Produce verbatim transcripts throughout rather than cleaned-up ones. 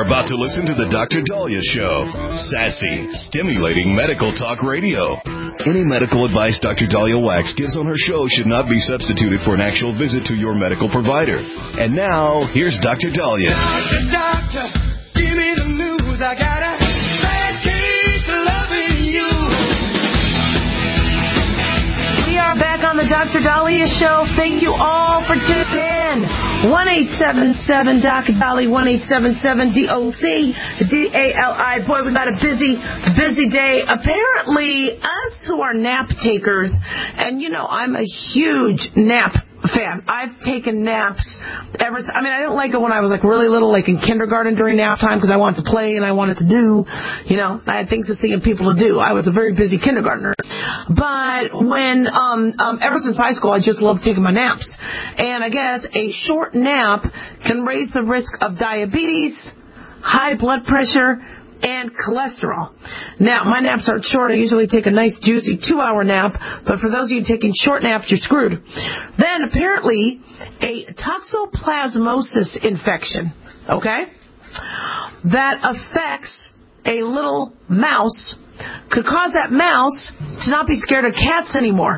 about to listen to the Doctor Dahlia Show. Sassy, stimulating medical talk radio. Any medical advice Doctor Dahlia Wax gives on her show should not be substituted for an actual visit to your medical provider. And now, here's Doctor Dahlia. Doctor, doctor, give me the news. I got a bad case of loving you. We are back on the Doctor Dahlia Show. Thank you all for tuning in. one eight seven seven D O C Dali, one eight seven seven D O C D A L I. Boy, we got a busy, busy day. Apparently, us who are nap takers, and you know, I'm a huge nap fan. I've taken naps ever since. I mean, I didn't like it when I was like really little, like in kindergarten during nap time, because I wanted to play and I wanted to do, you know, I had things to see and people to do. I was a very busy kindergartner. But when, um, um, ever since high school, I just loved taking my naps. And I guess a short nap can raise the risk of diabetes, high blood pressure, and cholesterol. Now, my naps aren't short. I usually take a nice, juicy two-hour nap. But for those of you taking short naps, you're screwed. Then, apparently, a toxoplasmosis infection, okay, that affects a little mouse could cause that mouse to not be scared of cats anymore.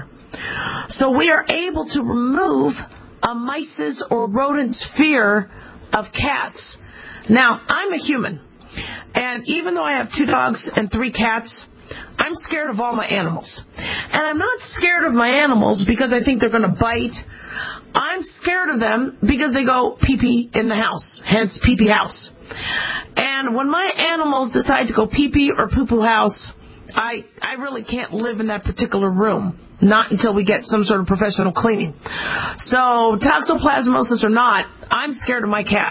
So we are able to remove a mice's or rodent's fear of cats. Now, I'm a human. And even though I have two dogs and three cats, I'm scared of all my animals. And I'm not scared of my animals because I think they're going to bite. I'm scared of them because they go pee-pee in the house, hence pee-pee house. And when my animals decide to go pee-pee or poo-poo house, I, I really can't live in that particular room. Not until we get some sort of professional cleaning. So, toxoplasmosis or not, I'm scared of my cat.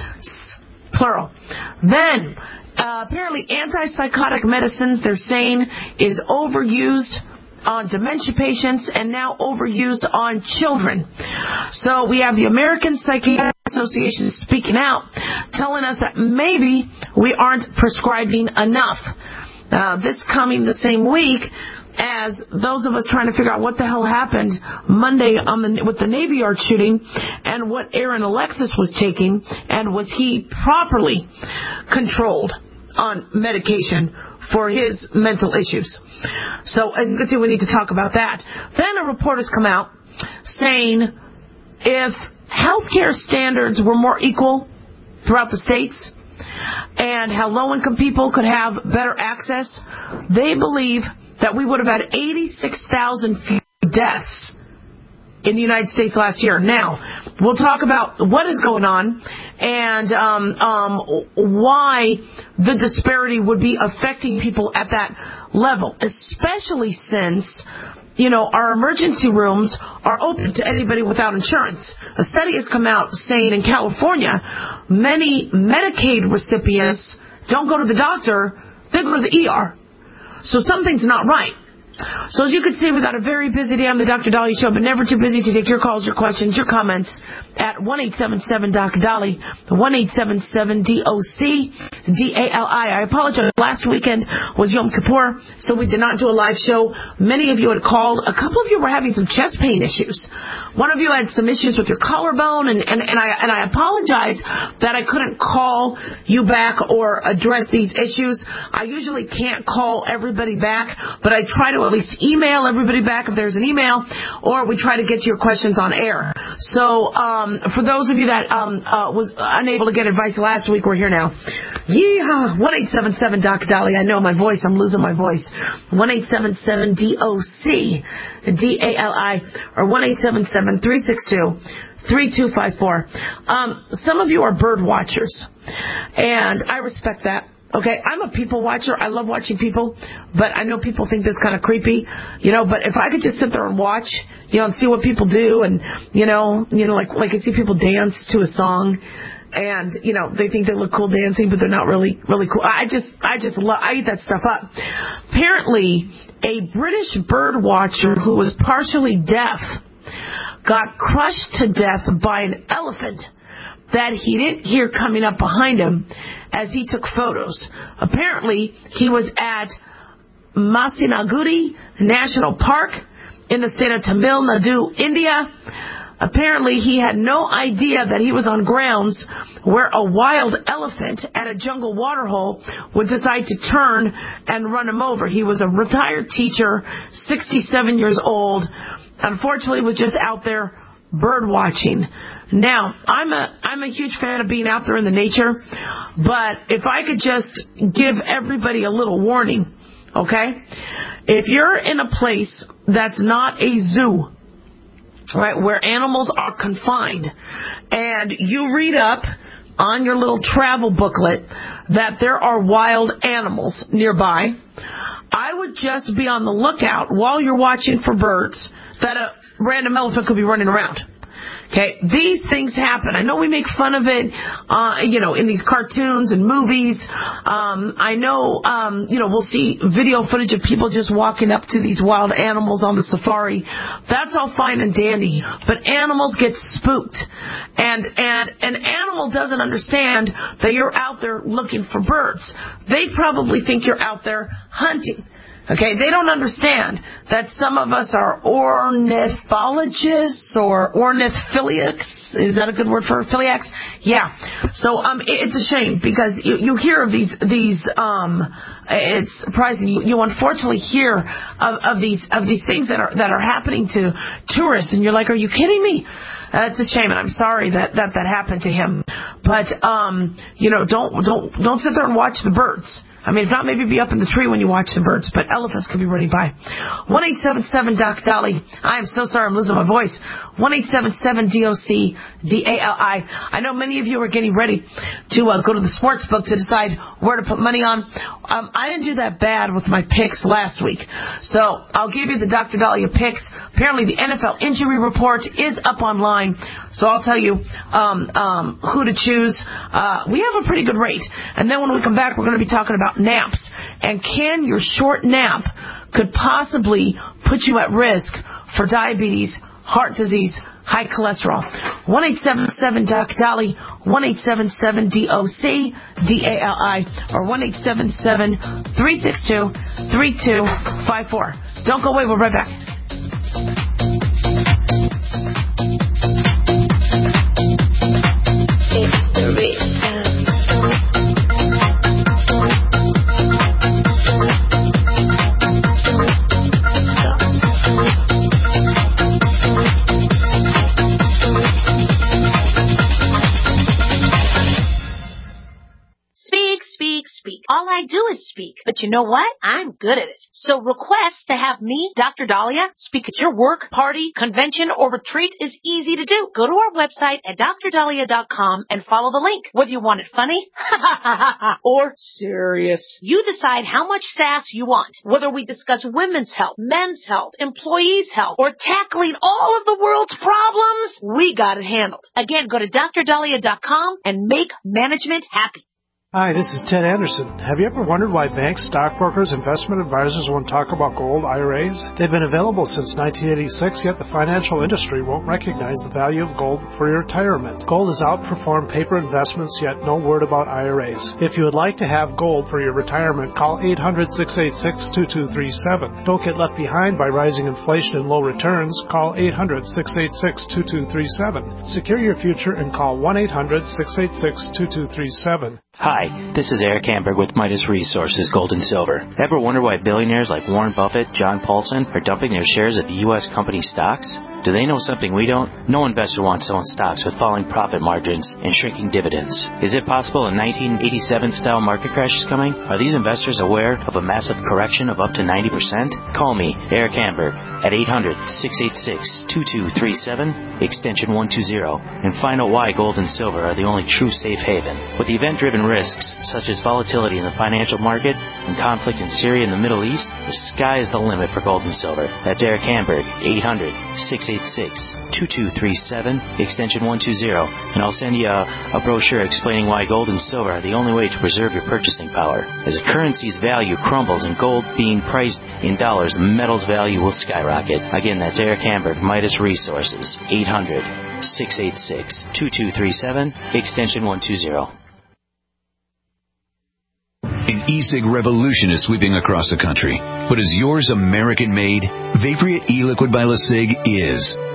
Plural. Then, uh, apparently antipsychotic medicines, they're saying, is overused on dementia patients and now overused on children. So we have the American Psychiatric Association speaking out, telling us that maybe we aren't prescribing enough. Uh, this coming the same week as those of us trying to figure out what the hell happened Monday on the, with the Navy Yard shooting and what Aaron Alexis was taking, and was he properly controlled on medication for his mental issues. So as you can see, we need to talk about that. Then a report has come out saying if healthcare standards were more equal throughout the states and how low-income people could have better access, they believe that we would have had eighty-six thousand fewer deaths in the United States last year. Now, we'll talk about what is going on and um, um, why the disparity would be affecting people at that level, especially since, you know, our emergency rooms are open to anybody without insurance. A study has come out saying in California, many Medicaid recipients don't go to the doctor, they go to the E R. So something's not right. So as you can see, we got a very busy day on the Doctor Dahlia Show, but never too busy to take your calls, your questions, your comments at one eight seven seven D O C Dali, one eight seven seven D O C D A L I. I apologize. Last weekend was Yom Kippur, so we did not do a live show. Many of you had called. A couple of you were having some chest pain issues. One of you had some issues with your collarbone, and, and, and, I, and I apologize that I couldn't call you back or address these issues. I usually can't call everybody back, but I try to at least email everybody back if there's an email, or we try to get to your questions on air. So um, for those of you that um, uh, was unable to get advice last week, we're here now. Yeehaw! one eight seven seven D O C Dali. I know my voice. I'm losing my voice. one eight seven seven D O C D A L I or one eight seven seven three six two three two five four. Um, some of you are bird watchers, and I respect that. Okay, I'm a people watcher. I love watching people, but I know people think this kind of creepy, you know, but if I could just sit there and watch, you know, and see what people do, and, you know, you know, like, like I see people dance to a song, and, you know, they think they look cool dancing, but they're not really, really cool. I just, I just love, I eat that stuff up. Apparently, a British bird watcher who was partially deaf got crushed to death by an elephant that he didn't hear coming up behind him as he took photos. Apparently, he was at Masinagudi National Park in the state of Tamil Nadu, India. Apparently, he had no idea that he was on grounds where a wild elephant at a jungle waterhole would decide to turn and run him over. He was a retired teacher, sixty-seven years old, unfortunately was just out there bird watching. Now, I'm a I'm a huge fan of being out there in the nature, but if I could just give everybody a little warning, okay? If you're in a place that's not a zoo, right, where animals are confined, and you read up on your little travel booklet that there are wild animals nearby, I would just be on the lookout while you're watching for birds that a random elephant could be running around. Okay, these things happen. I know we make fun of it, uh, you know, in these cartoons and movies. Um, I know, um, you know, we'll see video footage of people just walking up to these wild animals on the safari. That's all fine and dandy, but animals get spooked, and and an animal doesn't understand that you're out there looking for birds. They probably think you're out there hunting. Okay, they don't understand that some of us are ornithologists or ornithophiliacs. Is that a good word for philiacs? Yeah. So um, it's a shame because you, you hear of these these. Um, it's surprising you, you unfortunately hear of, of these of these things that are that are happening to tourists, and you're like, are you kidding me? Uh, it's a shame, and I'm sorry that, that that happened to him. But um, you know, don't don't don't sit there and watch the birds. I mean, if not, maybe be up in the tree when you watch the birds, but elephants could be running by. one eight seven seven Doc Dolly. I am so sorry I'm losing my voice. one eight seven seven D O C D A L I. I know many of you are getting ready to uh, go to the sports book to decide where to put money on. Um, I didn't do that bad with my picks last week. So I'll give you the Doctor Dahlia picks. Apparently the N F L injury report is up online. So I'll tell you um, um, who to choose. Uh, we have a pretty good rate. And then when we come back, we're going to be talking about naps. And can your short nap could possibly put you at risk for diabetes, heart disease, high cholesterol? one eight seven seven Doc Dolly, one eight seven seven D O C D A L I, or one eight seven seven three six two three two five four. Don't go away. We'll be right back. It's the reason. All I do is speak. But you know what? I'm good at it. So request to have me, Doctor Dahlia, speak at your work, party, convention, or retreat is easy to do. Go to our website at dr dahlia dot com and follow the link. Whether you want it funny or serious, you decide how much sass you want. Whether we discuss women's health, men's health, employees' health, or tackling all of the world's problems, we got it handled. Again, go to dr dahlia dot com and make management happy. Hi, this is Ted Anderson. Have you ever wondered why banks, stockbrokers, investment advisors won't talk about gold I R As? They've been available since nineteen eighty-six, yet the financial industry won't recognize the value of gold for your retirement. Gold has outperformed paper investments, yet no word about I R As. If you would like to have gold for your retirement, call eight hundred, six eight six, two two three seven. Don't get left behind by rising inflation and low returns. Call eight hundred, six eight six, two two three seven. Secure your future and call one eight hundred, six eight six, two two three seven. Hi, this is Eric Hamburg with Midas Resources Gold and Silver. Ever wonder why billionaires like Warren Buffett, John Paulson are dumping their shares of U S company stocks? Do they know something we don't? No investor wants to own stocks with falling profit margins and shrinking dividends. Is it possible a nineteen eighty-seven style market crash is coming? Are these investors aware of a massive correction of up to ninety percent? Call me, Eric Hamburg, at eight hundred, six eight six, two two three seven, extension one two zero, and find out why gold and silver are the only true safe haven. With the event-driven risks, such as volatility in the financial market and conflict in Syria and the Middle East, the sky is the limit for gold and silver. That's Eric Hamburg, eight hundred, six eight six, two two three seven, extension one two zero, and I'll send you a, a brochure explaining why gold and silver are the only way to preserve your purchasing power. As a currency's value crumbles and gold being priced in dollars, the metal's value will skyrocket. Again, that's Eric Hamburg, Midas Resources, eight hundred, six eight six, two two three seven, extension one two zero. An e-cig revolution is sweeping across the country. But is yours American-made? Vaporia e-liquid by LeSig is.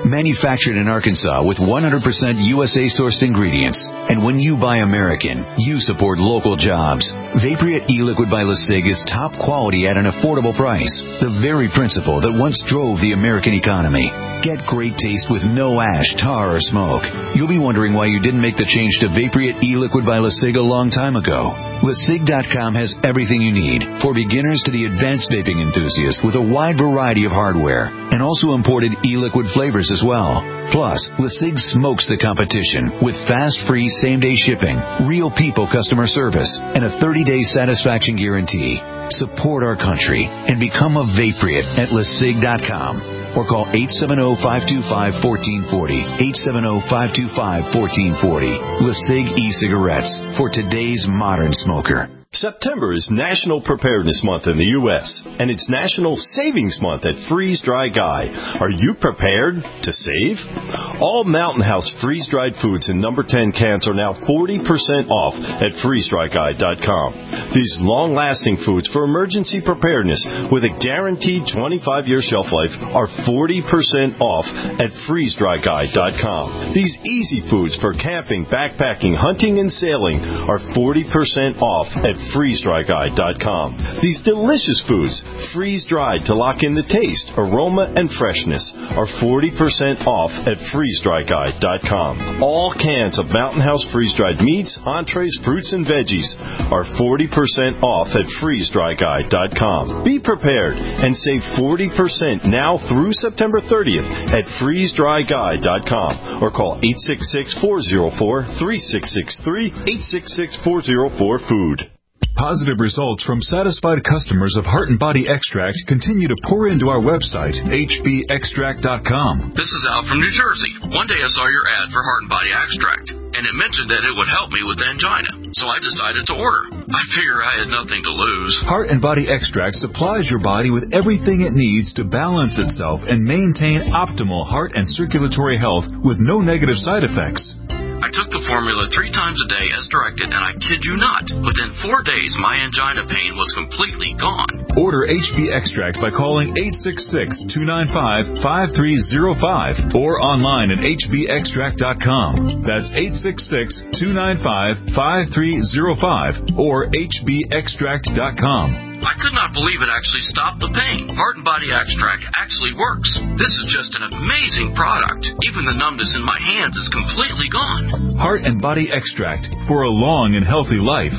Manufactured in Arkansas with one hundred percent U S A-sourced ingredients. And when you buy American, you support local jobs. Vaporeate e-liquid by LeSig is top quality at an affordable price. The very principle that once drove the American economy. Get great taste with no ash, tar, or smoke. You'll be wondering why you didn't make the change to Vaporeate e-liquid by LeSig a long time ago. LeSig dot com has everything you need, for beginners to the advanced vaping enthusiast, with a wide variety of hardware, and also imported e-liquid flavors as well. Plus, LeSig smokes the competition with fast, free, same-day shipping, real people customer service, and a thirty-day satisfaction guarantee. Support our country and become a Vaporeate at LeSig dot com. Or call eight seven zero, five two five, one four four zero, eight seven zero, five two five, one four four zero. LeSig e-cigarettes for today's modern smoker. September is National Preparedness Month in the U S, and it's National Savings Month at Freeze Dry Guy. Are you prepared to save? All Mountain House freeze-dried foods in number ten cans are now forty percent off at freeze dry guy dot com. These long-lasting foods for emergency preparedness with a guaranteed twenty-five year shelf life are forty percent off at freeze dry guy dot com. These easy foods for camping, backpacking, hunting, and sailing are forty percent off at freeze dry guy dot com. These delicious foods, freeze-dried to lock in the taste, aroma, and freshness, are forty percent off at freeze dry guy dot com. All cans of Mountain House freeze-dried meats, entrees, fruits, and veggies are forty percent off at freeze dry guy dot com. Be prepared and save forty percent now through September thirtieth at freeze dry guy dot com or call eight six six, four zero four, three six six three, eight six six, four zero four, food. Positive results from satisfied customers of Heart and Body Extract continue to pour into our website, H B extract dot com. This is Al from New Jersey. One day I saw your ad for Heart and Body Extract, and it mentioned that it would help me with angina, so I decided to order. I figure I had nothing to lose. Heart and Body Extract supplies your body with everything it needs to balance itself and maintain optimal heart and circulatory health with no negative side effects. I took the formula three times a day as directed, and I kid you not, within four days my angina pain was completely gone. Order H B Extract by calling eight six six, two nine five, five three zero five or online at H B extract dot com. That's eight six six, two nine five, five three zero five or H B extract dot com. I could not believe it actually stopped the pain. Heart and Body Extract actually works. This is just an amazing product. Even the numbness in my hands is completely gone. Heart and Body Extract for a long and healthy life.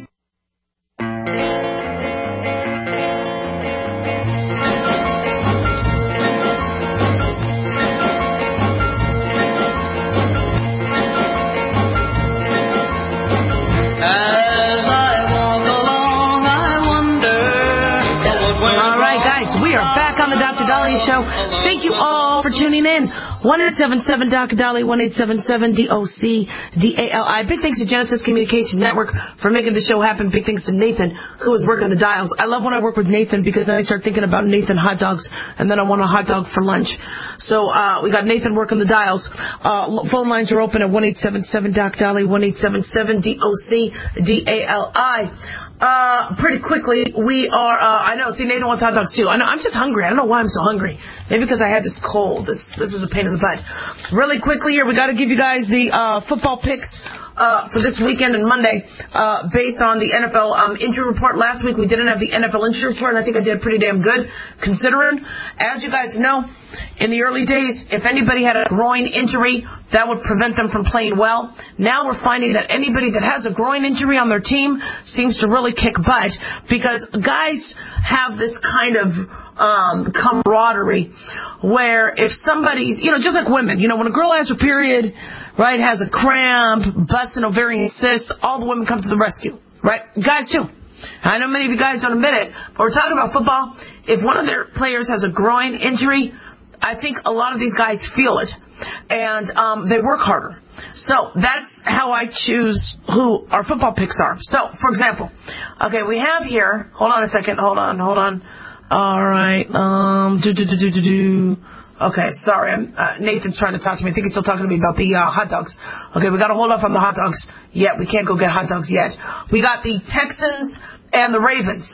Show. Thank you all for tuning in. one eight seven seven D O C D A L I, one eight seven seven D O C D A L I. Big thanks to Genesis Communication Network for making the show happen. Big thanks to Nathan, who is working the dials. I love when I work with Nathan because then I start thinking about Nathan hot dogs, and then I want a hot dog for lunch. So uh, we got Nathan working the dials. Uh, phone lines are open at one eight seven seven D O C D A L I, one eight seven seven D O C D A L I. Uh, pretty quickly, we are, uh, I know, see, Nathan wants hot dogs too. I know, I'm just hungry. I don't know why I'm so hungry. Maybe because I had this cold. This, this is a pain in the butt. Really quickly here, we gotta give you guys the, uh, football picks, uh, for this weekend and Monday, uh, based on the N F L, um, injury report. Last week we didn't have the N F L injury report, and I think I did pretty damn good, considering, as you guys know, in the early days, if anybody had a groin injury, that would prevent them from playing well. Now we're finding that anybody that has a groin injury on their team seems to really kick butt because guys have this kind of um, camaraderie where if somebody's, you know, just like women, you know, when a girl has her period, right, has a cramp, busts an ovarian cyst, all the women come to the rescue, right? Guys too. I know many of you guys don't admit it, but we're talking about football. If one of their players has a groin injury, I think a lot of these guys feel it, and um, they work harder. So that's how I choose who our football picks are. So, for example, okay, we have here, hold on a second, hold on, hold on. All right, um, do, do, do, do, do, do. Okay, sorry, I'm, uh, Nathan's trying to talk to me. I think he's still talking to me about the uh, hot dogs. Okay, we got to hold off on the hot dogs yet. We can't go get hot dogs yet. We got the Texans and the Ravens.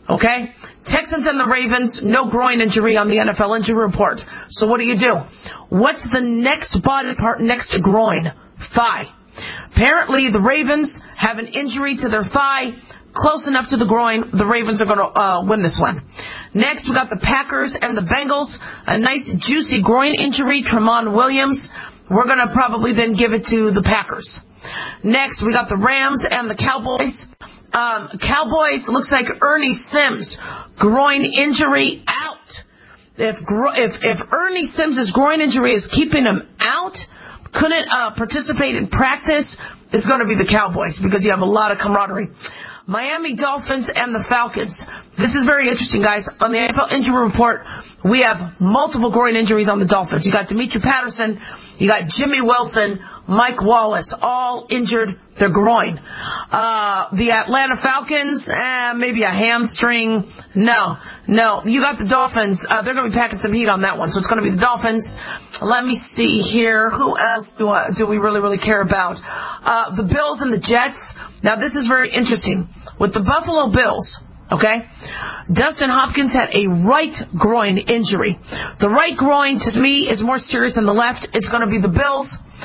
Okay? Texans and the Ravens, no groin injury on the N F L injury report. So what do you do? What's the next body part next to groin? Thigh. Apparently, the Ravens have an injury to their thigh close enough to the groin. The Ravens are going to uh, win this one. Next, we got the Packers and the Bengals. A nice, juicy groin injury, Tramon Williams. We're going to probably then give it to the Packers. Next, we got the Rams and the Cowboys. Um, Cowboys, looks like Ernie Sims, groin injury out. If if if Ernie Sims' groin injury is keeping him out, couldn't uh, participate in practice, it's going to be the Cowboys because you have a lot of camaraderie. Miami Dolphins and the Falcons. This is very interesting, guys. On the N F L injury report, we have multiple groin injuries on the Dolphins. You got Demetri Patterson, you got Jimmy Wilson, Mike Wallace, all injured their groin. Uh, the Atlanta Falcons, eh, maybe a hamstring. No, no. You got the Dolphins. Uh, they're going to be packing some heat on that one, so it's going to be the Dolphins. Let me see here. Who else do, I, do we really, really care about? Uh, the Bills and the Jets. Now, this is very interesting. With the Buffalo Bills, okay, Dustin Hopkins had a right groin injury. The right groin, to me, is more serious than the left. It's going to be the Bills.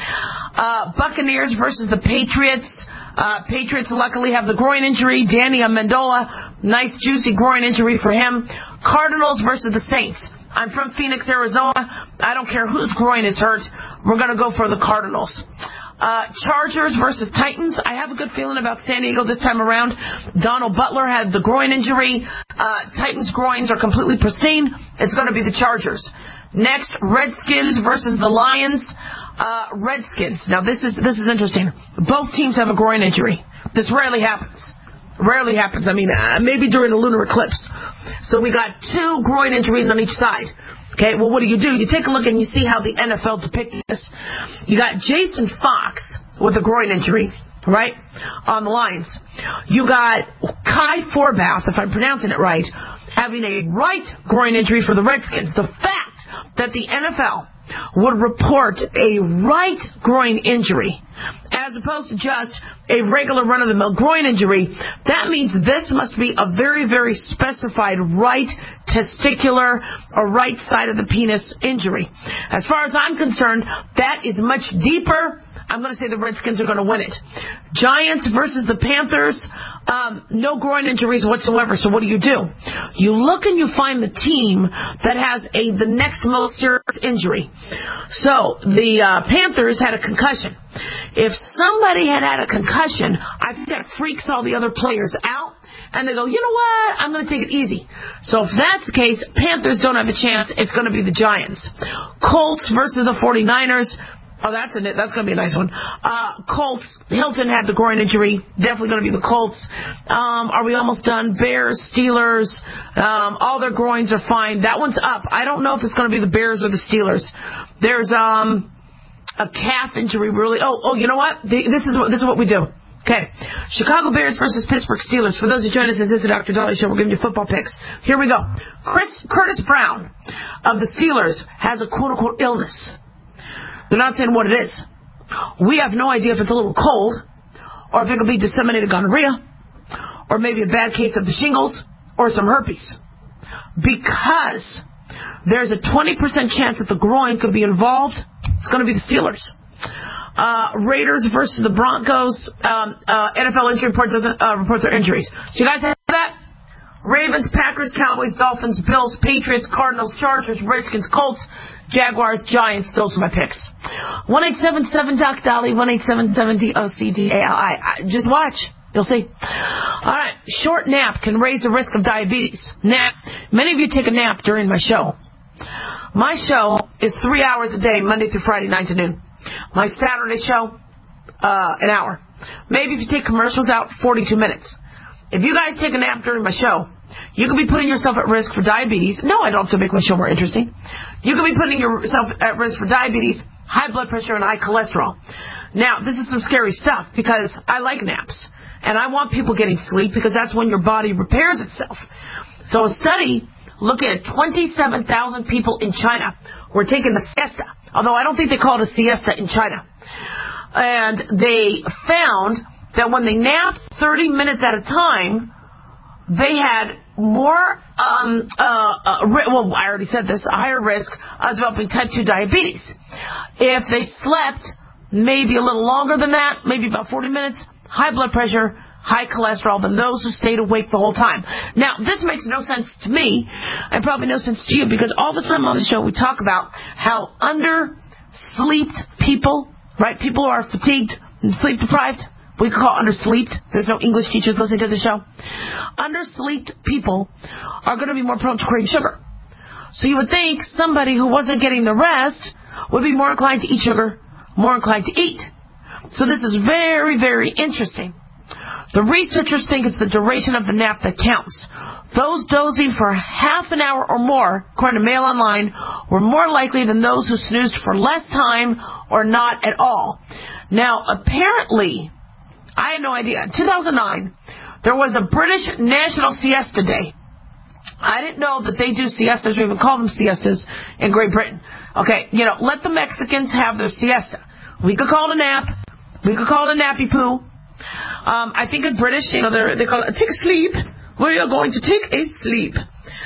Uh, Buccaneers versus the Patriots. Uh, Patriots luckily have the groin injury. Danny Amendola, nice juicy groin injury for him. Cardinals versus the Saints. I'm from Phoenix, Arizona. I don't care whose groin is hurt. We're going to go for the Cardinals. Uh, Chargers versus Titans. I have a good feeling about San Diego this time around. Donald Butler had the groin injury. Uh, Titans' groins are completely pristine. It's going to be the Chargers. Next, Redskins versus the Lions. Uh, Redskins. Now, this is this is interesting. Both teams have a groin injury. This rarely happens. Rarely happens. I mean, uh, maybe during a lunar eclipse. So we got two groin injuries on each side. Okay, well, what do you do? You take a look and you see how the N F L depicts this. You got Jason Fox with a groin injury, right, on the Lions. You got Kai Forbath, if I'm pronouncing it right, having a right groin injury for the Redskins. The fact that the N F L would report a right groin injury as opposed to just a regular run-of-the-mill groin injury, that means this must be a very, very specified right testicular or right side of the penis injury. As far as I'm concerned, that is much deeper. I'm going to say the Redskins are going to win it. Giants versus the Panthers, um, no groin injuries whatsoever. So what do you do? You look and you find the team that has a the next most serious injury. So the uh, Panthers had a concussion. If somebody had had a concussion, I think that freaks all the other players out. And they go, you know what? I'm going to take it easy. So if that's the case, Panthers don't have a chance. It's going to be the Giants. Colts versus the forty-niners. Oh, that's a, that's going to be a nice one. Uh, Colts. Hilton had the groin injury. Definitely going to be the Colts. Um, are we almost done? Bears, Steelers. Um, all their groins are fine. That one's up. I don't know if it's going to be the Bears or the Steelers. There's um a calf injury. Really. Oh, oh, you know what? This is what this is what we do. Okay. Chicago Bears versus Pittsburgh Steelers. For those who join us, this is the Doctor Dolly Show. We're giving you football picks. Here we go. Chris Curtis Brown of the Steelers has a quote-unquote illness. They're not saying what it is. We have no idea if it's a little cold, or if it could be disseminated gonorrhea, or maybe a bad case of the shingles, or some herpes. Because there's a twenty percent chance that the groin could be involved, it's going to be the Steelers. Uh, Raiders versus the Broncos. Um, uh, N F L injury report doesn't uh, report their injuries. So you guys have that? Ravens, Packers, Cowboys, Dolphins, Bills, Patriots, Cardinals, Chargers, Redskins, Colts, Jaguars, Giants. Those are my picks. one eight seven seven Doc Dolly, one eight seven seven D O C D A L I. Just watch. You'll see. All right. Short nap can raise the risk of diabetes. Nap. Many of you take a nap during my show. My show is three hours a day, Monday through Friday, nine to noon. My Saturday show, uh, an hour. Maybe if you take commercials out, forty-two minutes. If you guys take a nap during my show, you could be putting yourself at risk for diabetes. No, I don't have to make my show more interesting. You could be putting yourself at risk for diabetes, high blood pressure, and high cholesterol. Now, this is some scary stuff because I like naps. And I want people getting sleep because that's when your body repairs itself. So a study looking at twenty-seven thousand people in China were taking a siesta. Although I don't think they call it a siesta in China. And they found that when they napped thirty minutes at a time, they had more, um, uh, uh, well, I already said this, a higher risk of developing type two diabetes. If they slept maybe a little longer than that, maybe about forty minutes, high blood pressure, high cholesterol than those who stayed awake the whole time. Now, this makes no sense to me, and probably no sense to you, because all the time on the show we talk about how under-sleeped people, right, people who are fatigued and sleep-deprived, we could call undersleeped. There's no English teachers listening to the show. Undersleeped people are going to be more prone to crave sugar. So you would think somebody who wasn't getting the rest would be more inclined to eat sugar, more inclined to eat. So this is very, very interesting. The researchers think it's the duration of the nap that counts. Those dozing for half an hour or more, according to Mail Online, were more likely than those who snoozed for less time or not at all. Now, apparently, I had no idea. In two thousand nine, there was a British National Siesta Day. I didn't know that they do siestas, or even call them siestas, in Great Britain. Okay, you know, let the Mexicans have their siesta. We could call it a nap. We could call it a nappy poo. Um, I think in British, you know, they call it take a sleep. We are going to take a sleep.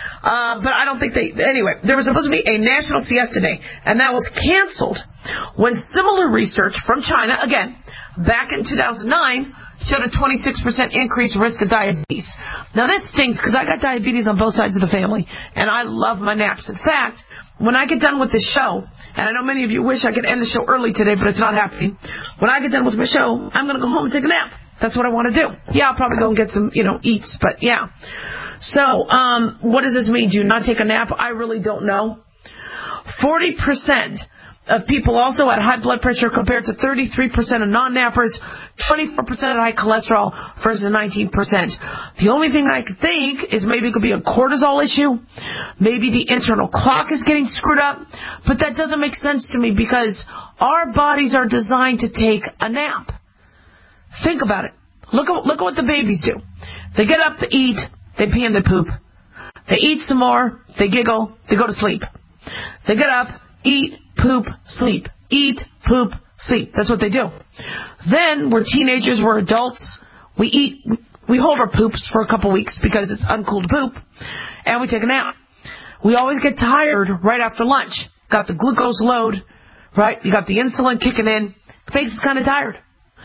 Uh, but I don't think they... Anyway, there was supposed to be a National Siesta Day, and that was canceled when similar research from China, again, back in two thousand nine, showed a twenty-six percent increased risk of diabetes. Now, this stinks because I got diabetes on both sides of the family, and I love my naps. In fact, when I get done with this show, and I know many of you wish I could end the show early today, but it's not happening. When I get done with my show, I'm going to go home and take a nap. That's what I want to do. Yeah, I'll probably go and get some, you know, eats, but yeah. So, um, what does this mean? Do you not take a nap? I really don't know. forty percent of people also had high blood pressure compared to thirty-three percent of non-nappers, twenty-four percent of high cholesterol versus nineteen percent. The only thing I could think is maybe it could be a cortisol issue. Maybe the internal clock is getting screwed up. But that doesn't make sense to me because our bodies are designed to take a nap. Think about it. Look at, look at what the babies do. They get up, they eat, they pee and they poop. They eat some more, they giggle, they go to sleep. They get up, eat, poop, sleep. Eat, poop, sleep. That's what they do. Then we're teenagers, we're adults. We eat, we hold our poops for a couple weeks because it's uncool to poop. And we take a nap. We always get tired right after lunch. Got the glucose load, right? You got the insulin kicking in. It makes us kind of tired.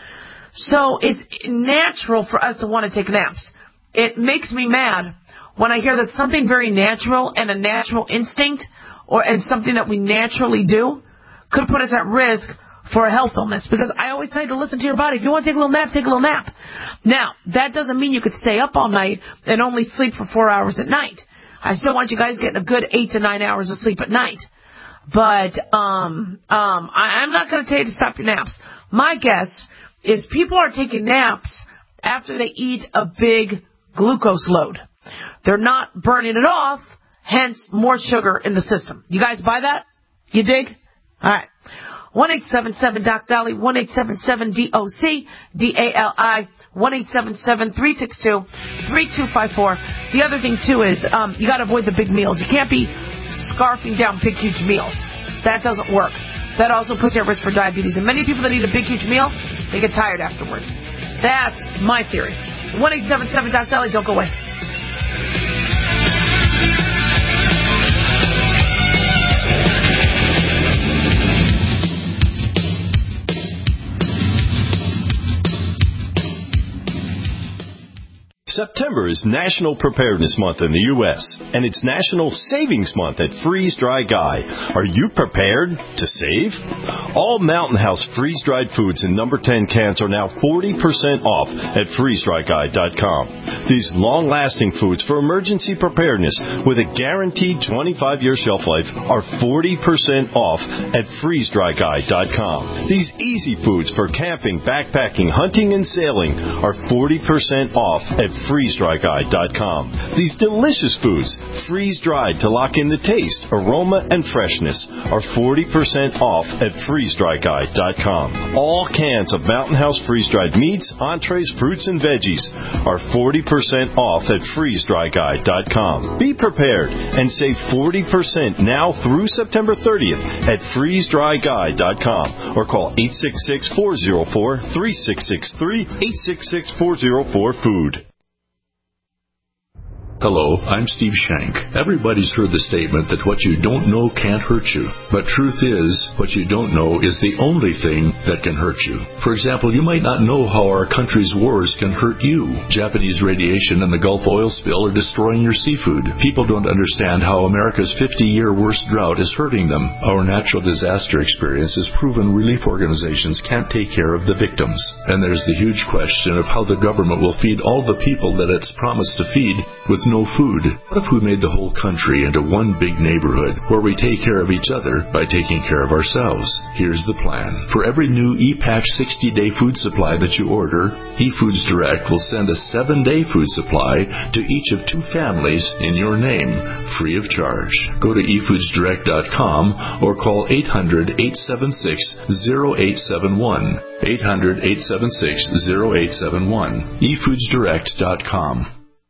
So it's natural for us to want to take naps. It makes me mad when I hear that something very natural and a natural instinct or and something that we naturally do could put us at risk for a health illness. Because I always tell you to listen to your body. If you want to take a little nap, take a little nap. Now, that doesn't mean you could stay up all night and only sleep for four hours at night. I still want you guys getting a good eight to nine hours of sleep at night. But um, um, I, I'm not going to tell you to stop your naps. My guess is people are taking naps after they eat a big glucose load. They're not burning it off, hence more sugar in the system. You guys buy that? You dig? All right. one eight seven seven Doc Dolly, one eight seven seven D O C, D A L I, one eight seven seven three six two three two five four. The other thing, too, is um, you got to avoid the big meals. You can't be scarfing down big, huge meals. That doesn't work. That also puts you at risk for diabetes. And many people that eat a big, huge meal, they get tired afterward. That's my theory. one eight seven seven Doc Dolly, don't go away. September is National Preparedness Month in the U S, and it's National Savings Month at Freeze Dry Guy. Are you prepared to save? All Mountain House freeze-dried foods in number ten cans are now forty percent off at freeze dry guy dot com. These long-lasting foods for emergency preparedness with a guaranteed twenty-five year shelf life are forty percent off at freeze dry guy dot com. These easy foods for camping, backpacking, hunting, and sailing are forty percent off at freeze dry guy dot com. These delicious foods, freeze-dried to lock in the taste, aroma, and freshness, are forty percent off at freeze dry guy dot com. All cans of Mountain House freeze-dried meats, entrees, fruits, and veggies are forty percent off at freeze dry guy dot com. Be prepared and save forty percent now through September thirtieth at freeze dry guy dot com or call eight six six, four zero four, three six six three, eight six six, four zero four, food. Hello, I'm Steve Shank. Everybody's heard the statement that what you don't know can't hurt you. But truth is, what you don't know is the only thing that can hurt you. For example, you might not know how our country's wars can hurt you. Japanese radiation and the Gulf oil spill are destroying your seafood. People don't understand how America's fifty-year worst drought is hurting them. Our natural disaster experience has proven relief organizations can't take care of the victims. And there's the huge question of how the government will feed all the people that it's promised to feed with no food. What if we made the whole country into one big neighborhood where we take care of each other by taking care of ourselves? Here's the plan. For every new E-Patch sixty-day food supply that you order, eFoods Direct will send a seven-day food supply to each of two families in your name, free of charge. Go to e foods direct dot com or call eight hundred, eight seven six, zero eight seven one. eight hundred, eight seven six, zero eight seven one. e foods direct dot com.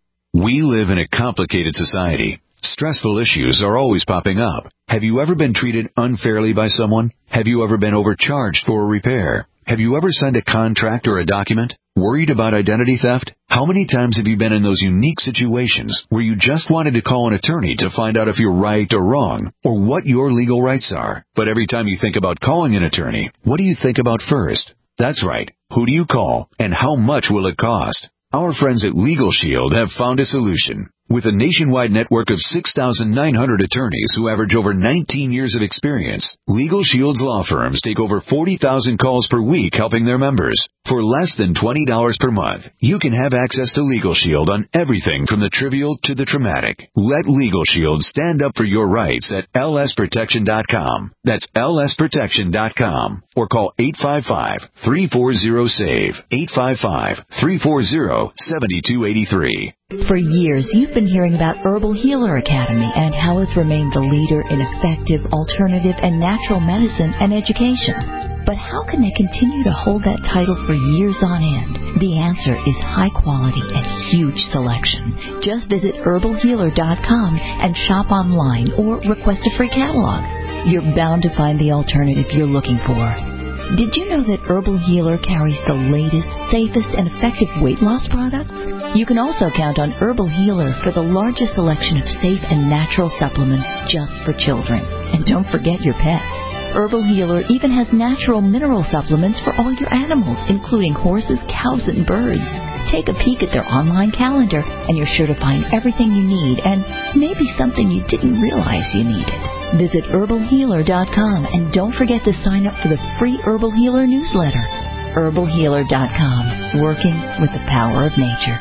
We live in a complicated society. Stressful issues are always popping up. Have you ever been treated unfairly by someone? Have you ever been overcharged for a repair? Have you ever signed a contract or a document? Worried about identity theft? How many times have you been in those unique situations where you just wanted to call an attorney to find out if you're right or wrong, or what your legal rights are? But every time you think about calling an attorney, what do you think about first? That's right. Who do you call, and how much will it cost? Our friends at Legal Shield have found a solution. With a nationwide network of six thousand nine hundred attorneys who average over nineteen years of experience, Legal Shield's law firms take over forty thousand calls per week helping their members. For less than twenty dollars per month, you can have access to Legal Shield on everything from the trivial to the traumatic. Let Legal Shield stand up for your rights at L S protection dot com. That's L S protection dot com. Or call eight five five, three four zero, S A V E, eight five five, three four zero, seven two eight three. For years, you've been hearing about Herbal Healer Academy and how it's remained the leader in effective, alternative, and natural medicine and education. But how can they continue to hold that title for years on end? The answer is high quality and huge selection. Just visit herbal healer dot com and shop online or request a free catalog. You're bound to find the alternative you're looking for. Did you know that Herbal Healer carries the latest, safest, and effective weight loss products? You can also count on Herbal Healer for the largest selection of safe and natural supplements just for children. And don't forget your pets. Herbal Healer even has natural mineral supplements for all your animals, including horses, cows, and birds. Take a peek at their online calendar, and you're sure to find everything you need and maybe something you didn't realize you needed. Visit herbal healer dot com and don't forget to sign up for the free Herbal Healer newsletter. herbal healer dot com, working with the power of nature.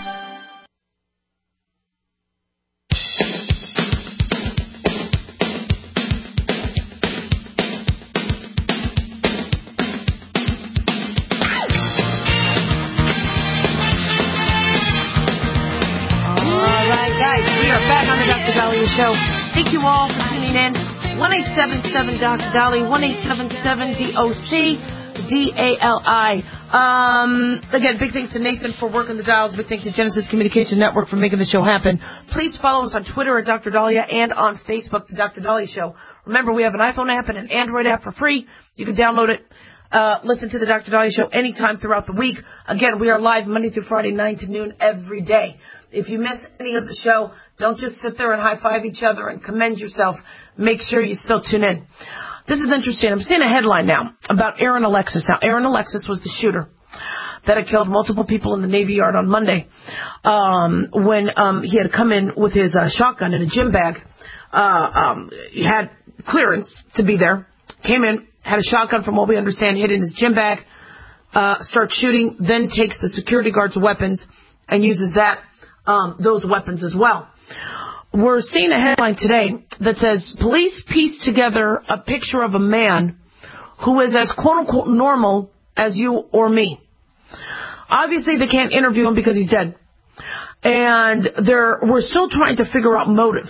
All right, guys, we are back on the Doctor Dahlia Show. Thank you all for tuning in. one eight seven seven Doctor Dahlia, one eight seven seven D O C D A L I. Um, again, big thanks to Nathan for working the dials. Big thanks to Genesis Communication Network for making the show happen. Please follow us on Twitter at Doctor Dahlia and on Facebook, The Doctor Dahlia Show. Remember, we have an iPhone app and an Android app for free. You can download it. Uh, listen to The Doctor Dahlia Show anytime throughout the week. Again, we are live Monday through Friday, nine to noon every day. If you miss any of the show, don't just sit there and high-five each other and commend yourself. Make sure you still tune in. This is interesting. I'm seeing a headline now about Aaron Alexis. Now, Aaron Alexis was the shooter that had killed multiple people in the Navy Yard on Monday um, when um, he had come in with his uh, shotgun in a gym bag. Uh, um, he had clearance to be there, came in, had a shotgun, from what we understand, hid in his gym bag, uh, starts shooting, then takes the security guard's weapons and uses that um, those weapons as well. We're seeing a headline today that says, police piece together a picture of a man who is as quote-unquote normal as you or me. Obviously, they can't interview him because he's dead. And they're, we're still trying to figure out motive.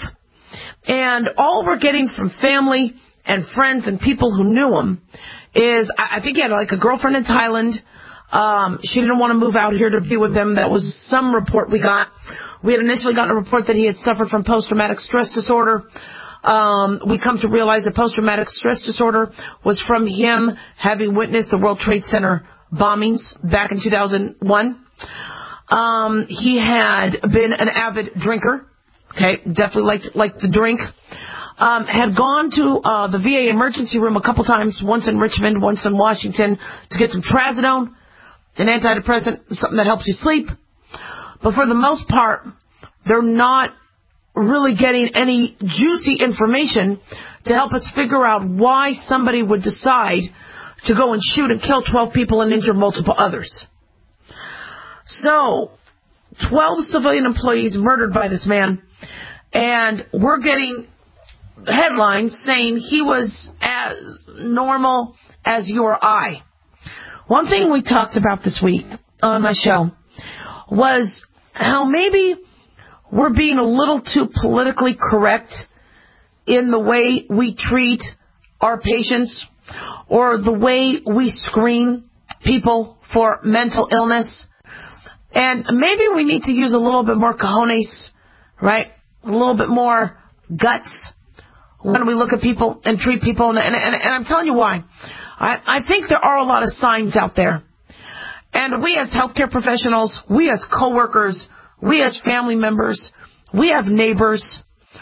And all we're getting from family and friends and people who knew him is, I think he had like a girlfriend in Thailand. Um, she didn't want to move out here to be with him. That was some report we got. We had initially gotten a report that he had suffered from post-traumatic stress disorder. Um, we come to realize that post-traumatic stress disorder was from him having witnessed the World Trade Center bombings back in two thousand one. Um, he had been an avid drinker. Okay, definitely liked, liked the drink. Um, had gone to uh, the V A emergency room a couple times, once in Richmond, once in Washington, to get some trazodone, an antidepressant, something that helps you sleep. But for the most part, they're not really getting any juicy information to help us figure out why somebody would decide to go and shoot and kill twelve people and injure multiple others. So, twelve civilian employees murdered by this man, and we're getting headlines saying he was as normal as you or I. One thing we talked about this week on my show was how maybe we're being a little too politically correct in the way we treat our patients or the way we screen people for mental illness. And maybe we need to use a little bit more cojones, right? A little bit more guts when we look at people and treat people. And, and, and, and I'm telling you why. I, I think there are a lot of signs out there. And we as healthcare professionals, we as coworkers, we as family members, we have neighbors,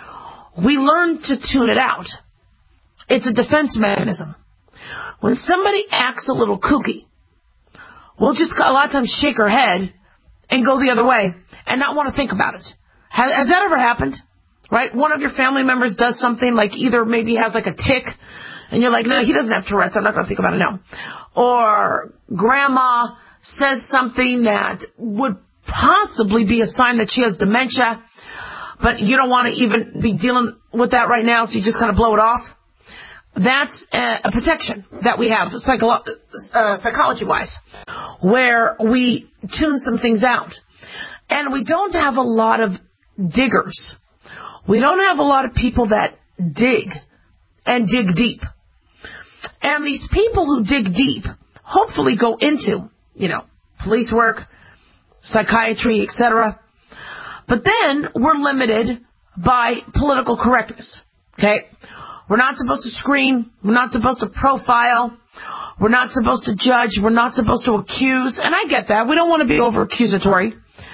we learn to tune it out. It's a defense mechanism. When somebody acts a little kooky, we'll just a lot of times shake our head and go the other way and not want to think about it. Has, has that ever happened? Right? One of your family members does something like either maybe has like a tick and you're like, no, he doesn't have Tourette's. I'm not going to think about it now. Or grandma says something that would possibly be a sign that she has dementia, but you don't want to even be dealing with that right now, so you just kind of blow it off. That's a, a protection that we have psycholo- uh, psychology-wise, where we tune some things out. And we don't have a lot of diggers. We don't have a lot of people that dig and dig deep. And these people who dig deep hopefully go into, you know, police work, psychiatry, et cetera. But then we're limited by political correctness, okay? We're not supposed to screen. We're not supposed to profile. We're not supposed to judge. We're not supposed to accuse. And I get that. We don't want to be over-accusatory.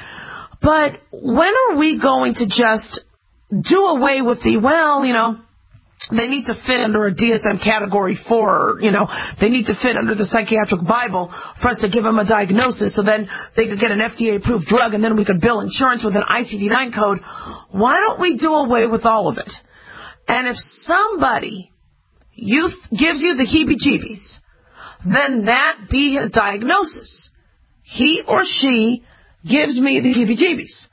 But when are we going to just do away with the, well, you know, they need to fit under a D S M category four, you know, they need to fit under the psychiatric Bible for us to give them a diagnosis so then they could get an F D A-approved drug and then we could bill insurance with an I C D nine code. Why don't we do away with all of it? And if somebody you gives you the heebie-jeebies, then that be his diagnosis. He or she gives me the heebie-jeebies.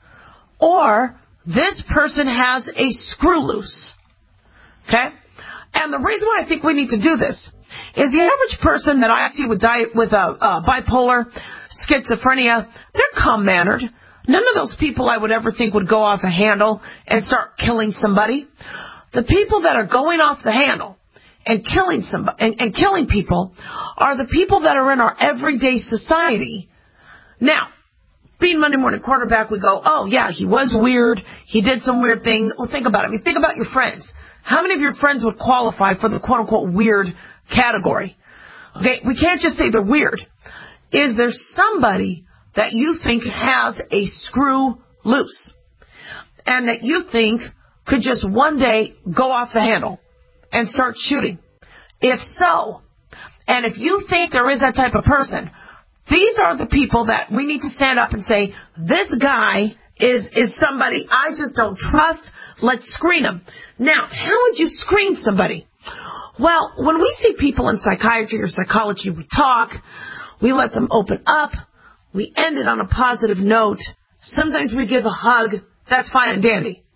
Or this person has a screw loose. Okay? And the reason why I think we need to do this is the average person that I see with di- with a uh, uh, bipolar, schizophrenia, they're calm-mannered. None of those people I would ever think would go off the handle and start killing somebody. The people that are going off the handle and killing somebody and, and killing people are the people that are in our everyday society. Now, being Monday morning quarterback, we go, oh yeah, he was weird. He did some weird things. Well, think about it. I mean, think about your friends. How many of your friends would qualify for the quote-unquote weird category? Okay, we can't just say they're weird. Is there somebody that you think has a screw loose and that you think could just one day go off the handle and start shooting? If so, and if you think there is that type of person, these are the people that we need to stand up and say, this guy is, is somebody I just don't trust. Let's screen him. Now, how would you screen somebody? Well, when we see people in psychiatry or psychology, we talk, we let them open up, we end it on a positive note. Sometimes we give a hug. That's fine and dandy.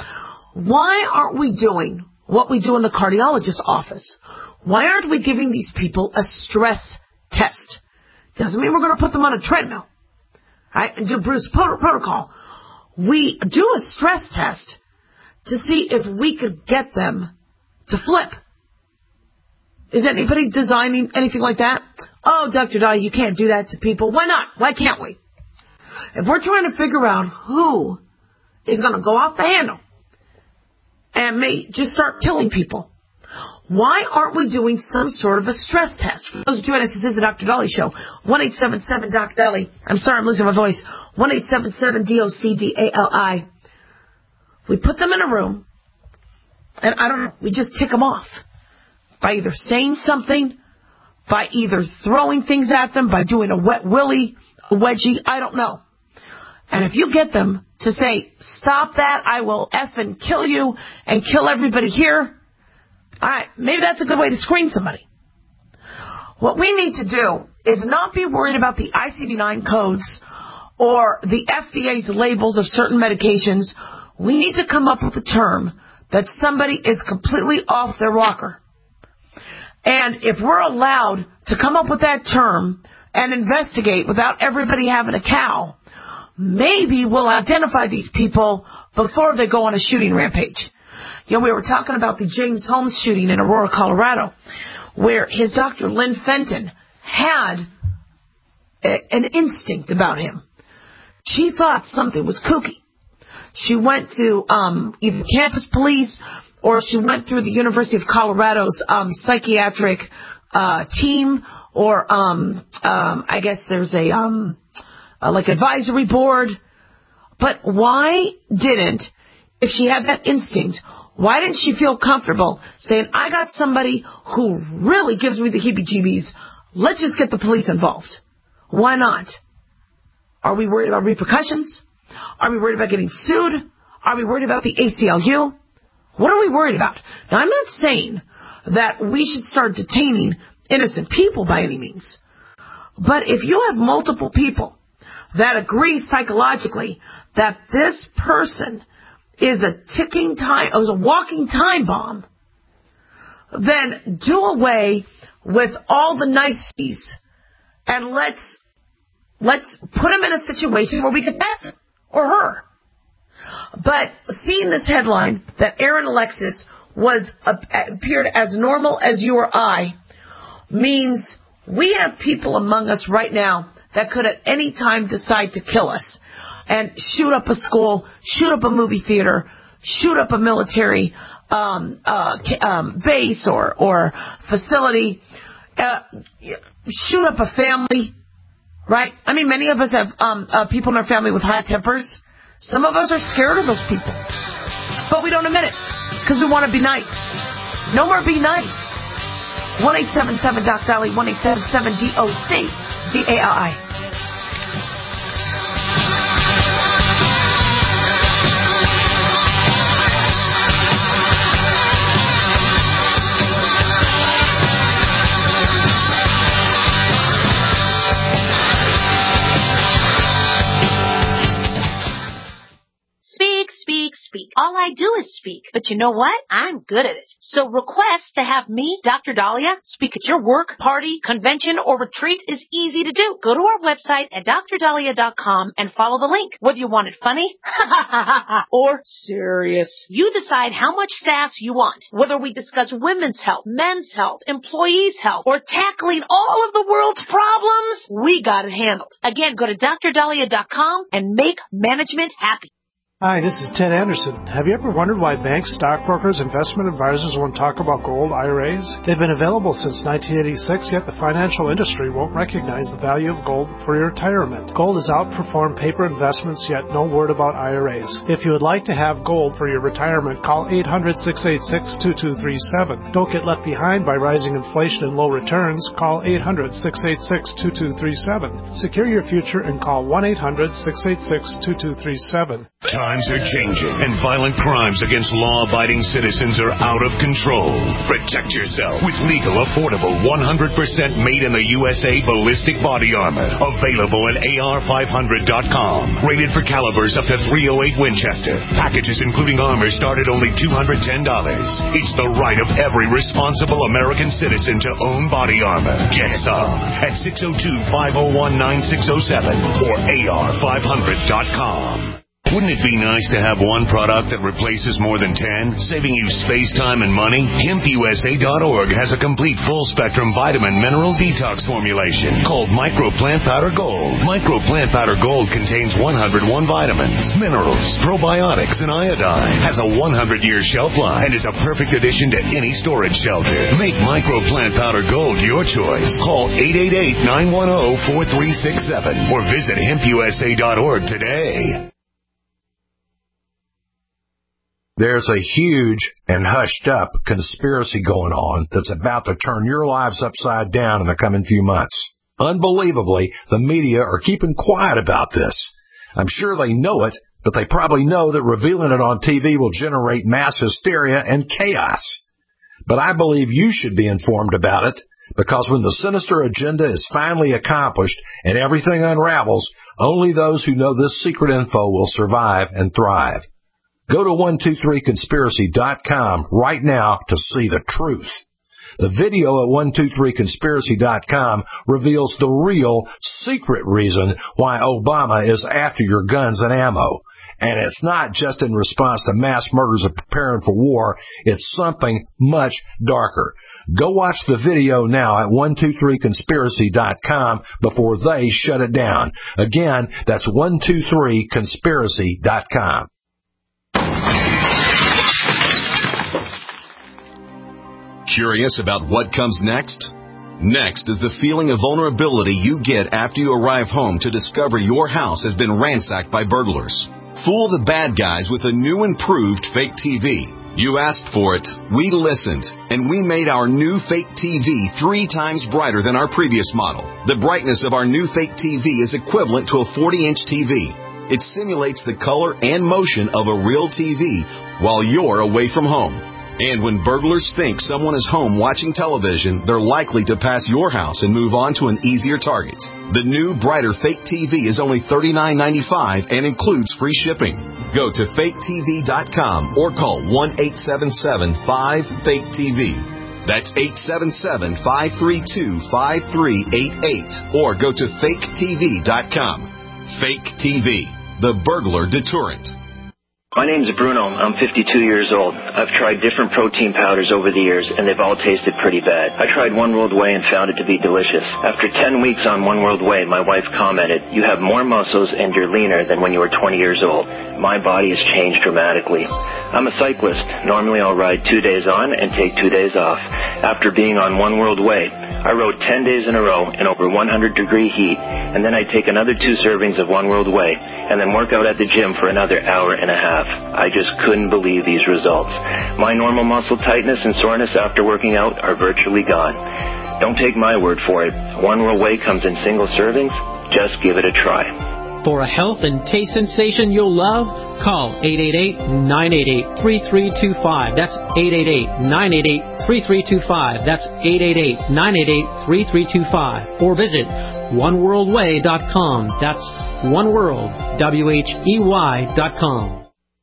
Why aren't we doing what we do in the cardiologist's office? Why aren't we giving these people a stress test? Doesn't mean we're going to put them on a treadmill, right, and do Bruce protocol. We do a stress test to see if we could get them to flip. Is anybody designing anything like that? Oh, Doctor Dahlia, you can't do that to people. Why not? Why can't we? If we're trying to figure out who is going to go off the handle and may just start killing people, why aren't we doing some sort of a stress test? For those joining us, this is the Doctor Dahlia Show. one eight seven seven D O C D A L I. I'm sorry, I'm losing my voice. one eight seven seven D O C D A L I. We put them in a room, and I don't know, we just tick them off by either saying something, by either throwing things at them, by doing a wet willy, a wedgie, I don't know. And if you get them to say, stop that, I will effing kill you and kill everybody here, all right, maybe that's a good way to screen somebody. What we need to do is not be worried about the I C D nine codes or the F D A's labels of certain medications. We need to come up with a term that somebody is completely off their rocker. And if we're allowed to come up with that term and investigate without everybody having a cow, maybe we'll identify these people before they go on a shooting rampage. You know, we were talking about the James Holmes shooting in Aurora, Colorado, where his doctor, Lynn Fenton, had a, an instinct about him. She thought something was kooky. She went to um, either campus police or she went through the University of Colorado's um, psychiatric uh, team, or um, um, I guess there's a um, uh, like advisory board. But why didn't, if she had that instinct, why didn't she feel comfortable saying, I got somebody who really gives me the heebie-jeebies, let's just get the police involved? Why not? Are we worried about repercussions? Are we worried about getting sued? Are we worried about the A C L U? What are we worried about? Now, I'm not saying that we should start detaining innocent people by any means. But if you have multiple people that agree psychologically that this person is a ticking time, is a walking time bomb, then do away with all the niceties and let's let's put them in a situation where we can test him or her. But seeing this headline that Aaron Alexis was uh, appeared as normal as you or I means we have people among us right now that could at any time decide to kill us and shoot up a school, shoot up a movie theater, shoot up a military um, uh, um, base or, or facility, uh, shoot up a family, right? I mean, many of us have um, uh, people in our family with high tempers. Some of us are scared of those people. But we don't admit it because we want to be nice. No more be nice. one eight seven seven Doc Dolly, one eight seven seven D O C D A L I. Speak, speak. All I do is speak. But you know what? I'm good at it. So request to have me, Doctor Dahlia, speak at your work, party, convention, or retreat is easy to do. Go to our website at D R dahlia dot com and follow the link. Whether you want it funny or serious, you decide how much sass you want. Whether we discuss women's health, men's health, employees' health, or tackling all of the world's problems, we got it handled. Again, go to D R dahlia dot com and make management happy. Hi, this is Ted Anderson. Have you ever wondered why banks, stockbrokers, investment advisors won't talk about gold I R As? They've been available since nineteen eighty-six, yet the financial industry won't recognize the value of gold for your retirement. Gold has outperformed paper investments, yet no word about I R As. If you would like to have gold for your retirement, call eight hundred, six eight six, two two three seven. Don't get left behind by rising inflation and low returns. Call eight hundred, six eight six, two two three seven. Secure your future and call one eight hundred, six eight six, two two three seven. Times are changing, and violent crimes against law-abiding citizens are out of control. Protect yourself with legal, affordable, one hundred percent made in the U S A ballistic body armor. Available at A R five hundred dot com. Rated for calibers up to three oh eight Winchester. Packages including armor start at only two hundred ten dollars. It's the right of every responsible American citizen to own body armor. Get some at six oh two, five oh one, nine six oh seven or A R five hundred dot com. Wouldn't it be nice to have one product that replaces more than ten, saving you space, time, and money? Hemp U S A dot org has a complete full-spectrum vitamin mineral detox formulation called Micro Plant Powder Gold. Micro Plant Powder Gold contains one hundred one vitamins, minerals, probiotics, and iodine. Has a one hundred year shelf life and is a perfect addition to any storage shelter. Make Micro Plant Powder Gold your choice. Call eight eight eight, nine one zero, four three six seven or visit hemp U S A dot org today. There's a huge and hushed-up conspiracy going on that's about to turn your lives upside down in the coming few months. Unbelievably, the media are keeping quiet about this. I'm sure they know it, but they probably know that revealing it on T V will generate mass hysteria and chaos. But I believe you should be informed about it, because when the sinister agenda is finally accomplished and everything unravels, only those who know this secret info will survive and thrive. Go to one two three conspiracy dot com right now to see the truth. The video at one two three conspiracy dot com reveals the real, secret reason why Obama is after your guns and ammo. And it's not just in response to mass murders of preparing for war. It's something much darker. Go watch the video now at one two three conspiracy dot com before they shut it down. Again, that's one two three conspiracy dot com. Curious about what comes next? Next is the feeling of vulnerability you get after you arrive home to discover your house has been ransacked by burglars. Fool the bad guys with a new improved fake T V. You asked for it, we listened, and we made our new fake T V three times brighter than our previous model. The brightness of our new fake T V is equivalent to a forty-inch T V. It simulates the color and motion of a real T V while you're away from home. And when burglars think someone is home watching television, they're likely to pass your house and move on to an easier target. The new, brighter fake T V is only thirty-nine ninety-five and includes free shipping. Go to fake T V dot com or call one eight seven seven five fake T V. That's eight seven seven, five three two, five three eight eight. Or go to fake T V dot com. Fake T V, the burglar deterrent. My name's Bruno. I'm fifty-two years old. I've tried different protein powders over the years, and they've all tasted pretty bad. I tried One World Whey and found it to be delicious. After ten weeks on One World Whey, my wife commented, "You have more muscles and you're leaner than when you were twenty years old." My body has changed dramatically. I'm a cyclist. Normally I'll ride two days on and take two days off. After being on One World Whey, I rode ten days in a row in over one hundred degree heat, and then I take another two servings of One World Whey, and then work out at the gym for another hour and a half. I just couldn't believe these results. My normal muscle tightness and soreness after working out are virtually gone. Don't take my word for it. One World Whey comes in single servings. Just give it a try. For a health and taste sensation you'll love, call eight eight eight, nine eight eight, three three two five. That's eight eight eight, nine eight eight, three three two five. That's eight eight eight, nine eight eight, three three two five. Or visit one world whey dot com. That's oneworld, W H E Y dot com.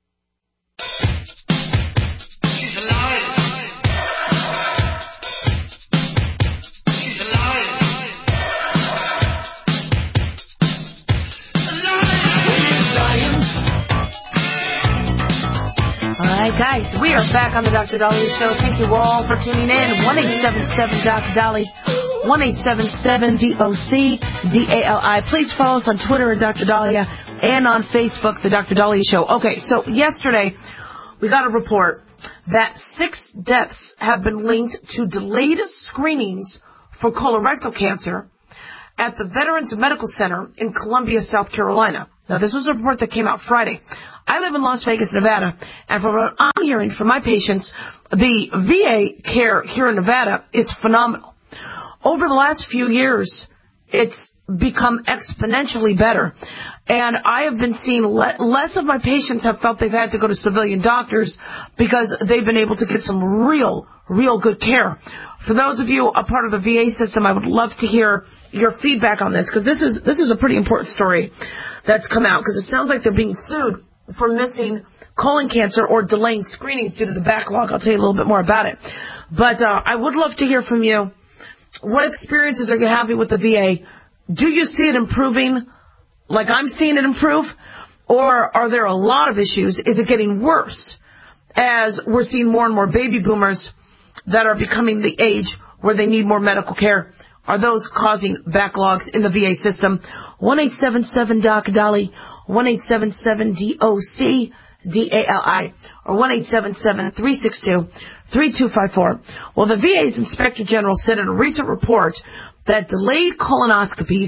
Guys, we are back on the Doctor Dahlia Show. Thank you all for tuning in. one eight seven seven Doctor Dolly, one eight seven seven D O C D A L I. Please follow us on Twitter at Doctor Dahlia and on Facebook, the Doctor Dahlia Show. Okay, so yesterday we got a report that six deaths have been linked to delayed screenings for colorectal cancer at the Veterans Medical Center in Columbia, South Carolina. Now, this was a report that came out Friday. I live in Las Vegas, Nevada, and from what I'm hearing from my patients, the V A care here in Nevada is phenomenal. Over the last few years, it's become exponentially better. And I have been seeing le- less of my patients have felt they've had to go to civilian doctors because they've been able to get some real, real good care. For those of you a part of the V A system, I would love to hear your feedback on this, because this is this is a pretty important story that's come out, because it sounds like they're being sued for missing colon cancer or delaying screenings due to the backlog. I'll tell you a little bit more about it. But uh, I would love to hear from you. What experiences are you having with the V A? Do you see it improving like I'm seeing it improve? Or are there a lot of issues? Is it getting worse as we're seeing more and more baby boomers that are becoming the age where they need more medical care? Are those causing backlogs in the V A system? one eight seven seven Doc Dolly, one eight seven seven D O C D A L I, or one eight seven seven, three six two, three two five four. Well, the V A's Inspector General said in a recent report that delayed colonoscopies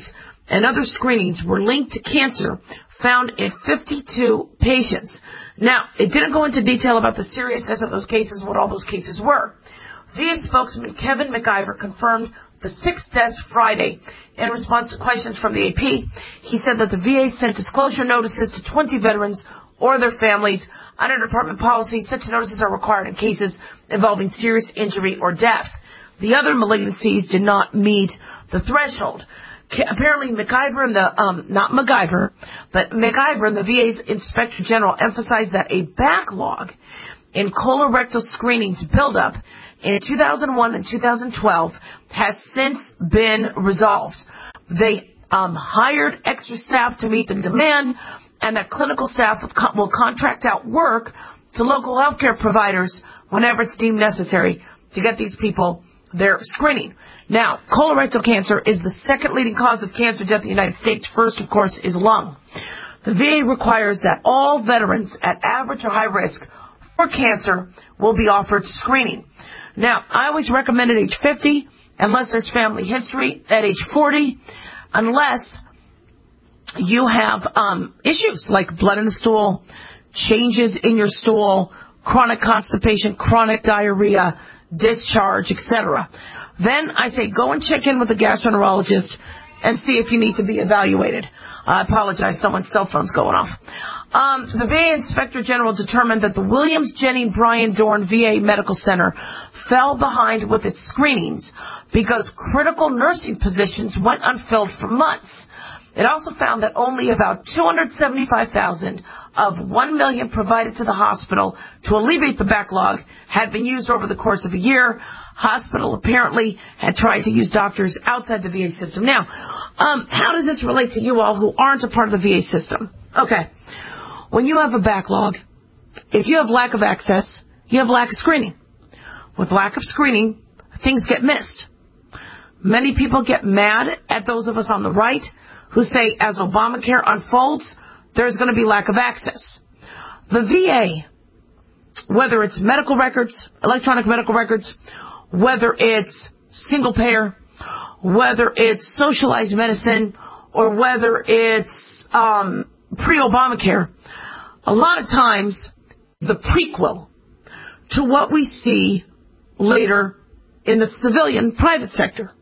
and other screenings were linked to cancer found in fifty-two patients. Now, it didn't go into detail about the seriousness of those cases, what all those cases were. V A spokesman Kevin McIver confirmed the six deaths Friday. In response to questions from the A P, he said that the V A sent disclosure notices to twenty veterans or their families. Under department policy, such notices are required in cases involving serious injury or death. The other malignancies did not meet the threshold. Apparently, McIver and the, um, not MacGyver, but McIver and the V A's Inspector General emphasized that a backlog in colorectal screenings buildup in two thousand one and two thousand twelve has since been resolved. They um, hired extra staff to meet the demand, and that clinical staff will, co- will contract out work to local healthcare providers whenever it's deemed necessary to get these people their screening. Now, colorectal cancer is the second leading cause of cancer death in the United States. First, of course, is lung. The V A requires that all veterans at average or high risk for cancer will be offered screening. Now, I always recommend at age fifty, unless there's family history, at age forty, unless you have um, issues like blood in the stool, changes in your stool, chronic constipation, chronic diarrhea, discharge, et cetera. Then I say go and check in with a gastroenterologist and see if you need to be evaluated. I apologize, someone's cell phone's going off. Um, the V A Inspector General determined that the Williams Jennings Bryan Dorn V A Medical Center fell behind with its screenings because critical nursing positions went unfilled for months. It also found that only about two hundred seventy-five thousand of one million provided to the hospital to alleviate the backlog had been used over the course of a year. Hospital apparently had tried to use doctors outside the V A system. Now, um, how does this relate to you all who aren't a part of the V A system? Okay. When you have a backlog, if you have lack of access, you have lack of screening. With lack of screening, things get missed. Many people get mad at those of us on the right who say as Obamacare unfolds, there's going to be lack of access. The V A, whether it's medical records, electronic medical records, whether it's single payer, whether it's socialized medicine, or whether it's um, pre-Obamacare, a lot of times the prequel to what we see later in the civilian private sector.